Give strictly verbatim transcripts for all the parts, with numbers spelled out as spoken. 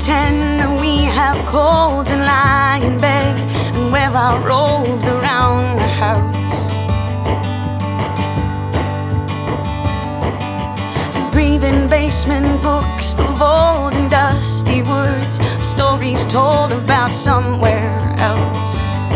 pretend that we have colds and lie in bed and wear our robes around the house and breathe in basement books of old and dusty words, stories told about somewhere else.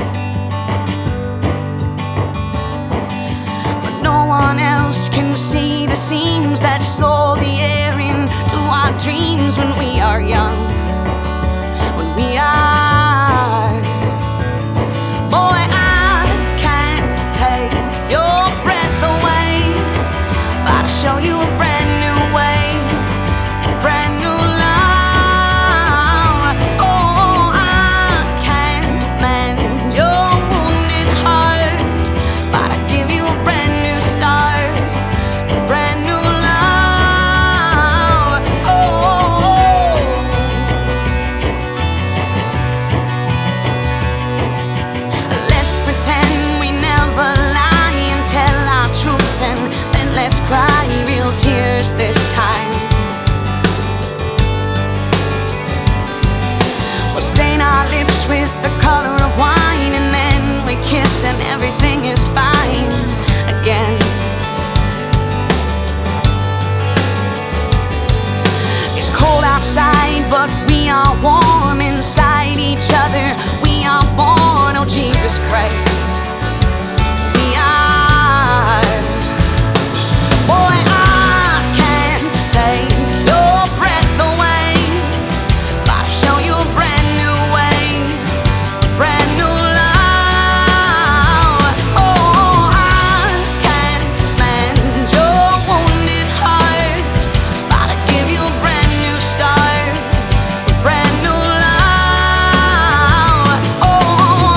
But no one else can see the seams that saw the air into our dreams when we are young, when we are. Boy, I can't take your breath away, but I'll show you a brand new way, a brand new love. Oh, I can't mend your wounded heart, but I'll give you a brand new start, a brand new love. Oh, let's pretend we never lie and tell our truths, and then let's cry real tears this time. We'll stain our lips with the color of wine, and then we kiss and everything is fine again. It's cold outside, but we are warm inside each other. We are born, oh Jesus Christ, we are. Boy, I can't take your breath away, but I'll show you a brand new way, a brand new love. Oh, I can't mend your wounded heart, but I'll give you a brand new start, a brand new love. Oh,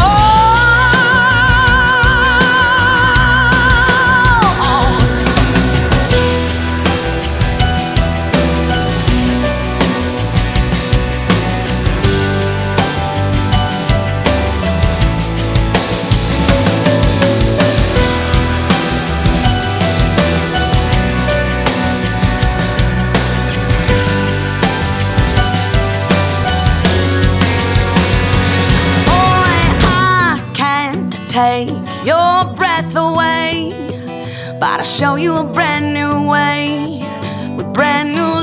take your breath away, but I'll show you a brand new way with brand new